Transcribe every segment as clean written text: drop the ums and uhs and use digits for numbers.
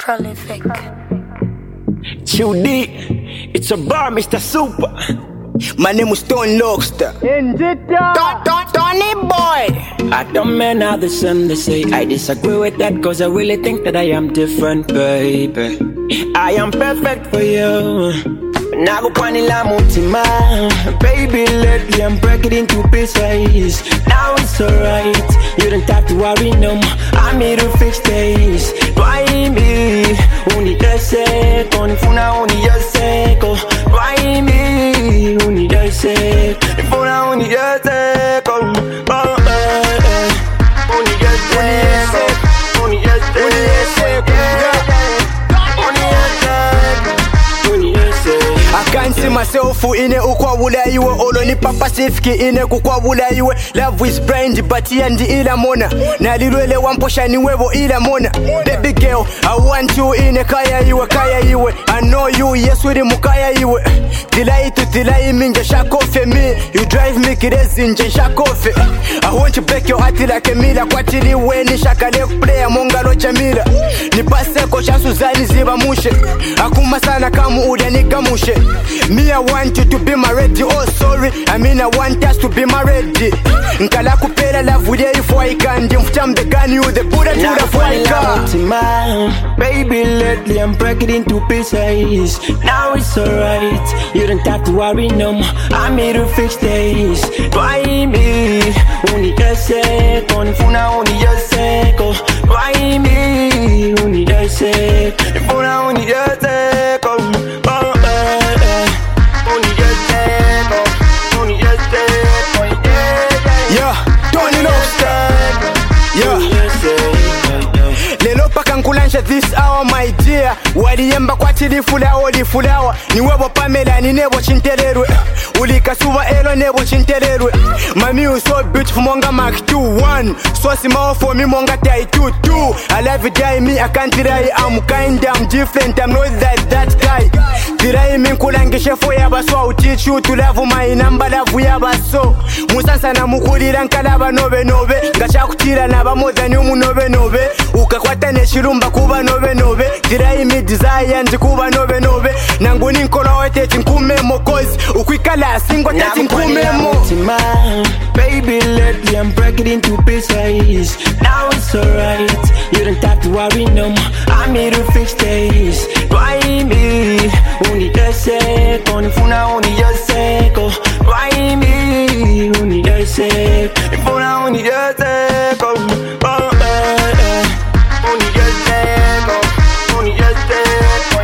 Prolific. QD, it's a bar, Mr. Super. My name is Stone Lobster. Tony Boy. I don't mean how the sun they say. I disagree with that cause I really think that I am different, baby. I am perfect for you. Nago panila mutima. Baby, lately I'm breaking into pieces. Now it's alright. You don't have to worry no more. I'm here to fix things. Why me? Uni dese, konifuna uni yaseko. Why me? Uni dese, konifuna uni yaseko. Uni yaseko, uni yaseko, uni yaseko. I can't see myself in a ukwabula iwe oloni Pacific in a kukwabula iwe. Love is blind but and ila mona na lilwele wamposha ni webo ila mona. Baby girl, I want you in a kaya iwe. I know you, yes with mukaya iwe. Tilai to tilai minja shakofe me. You drive me crazy nje shakofe. I want you break your heart like a mila. Kwa chili weni shakale player mongalo chamila. Nipase ko chansu zani ziba mushe. Akuma sana kamu uda nikamushe. Me I want you to be my ready. Oh sorry, I mean I want us to be my ready. Nkala kupela love with you for I can. Mfutambe gani you the Buddha to the fire. Baby lately I'm breaking into pieces. Now it's alright. You don't have to worry no more. I'm here to fix things. Why me? Uni dese, konifuna uni yaseko. Why me? Uni dese, konifuna uni yaseko. Lelo paka nkulansha this hour my dear. Waliyemba kwa tilifulawa lifulawa. Niwebo Pamela ni nebo chintererwe. Ulikasuwa elo nebo chintererwe. Mami you so beautiful monga mark 2-1. So small for me monga tai 2-2. I love you die me I can't try. I'm kind, I'm different, I'm not that guy. Tirai mi nkulangishe fo yabaso. I'll teach you to love my number love yabaso. Musansa na mukulira nkalaba nobe. Ngachakutira naba more than you nobe. Ukakwata neshirumba kuba nobe. Tirai mi desire nji kuba nobe. Nanguni nkola weteti nkume mokozi. Ukwikala singo teti nkume mo. Baby lately I'm breaking into pieces. Now it's alright. You don't have to worry no more. I'm here to fix things. Why me? Uni dese, konifuna uni yaseko. Why me? Uni dese, konifuna uni yaseko. Uni yaseko, uni yaseko,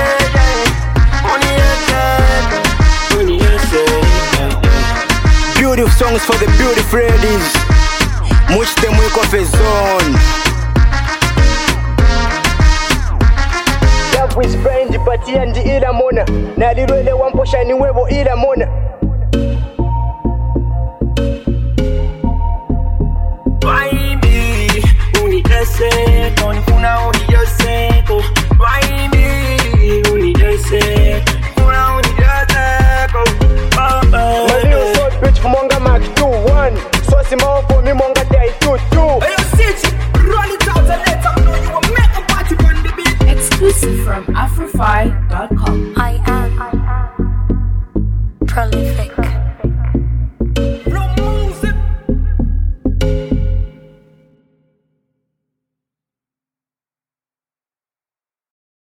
uni yaseko. Beautiful songs for the beautiful ladies. Much them wake off a zone. Love is blind but and ila mona. Na lilwele wamposha ni webo ila mona. Why me? Uni dese, konifuna uni yaseko. Why me? Uni dese, konifuna uni yaseko. Mami you so beautiful monga mark 2-1. So small for me monga tai 2-2. Hey, CG, roll it out and let them know you will make a party on the beat. Exclusive from Afrofy.com. I am Prolific.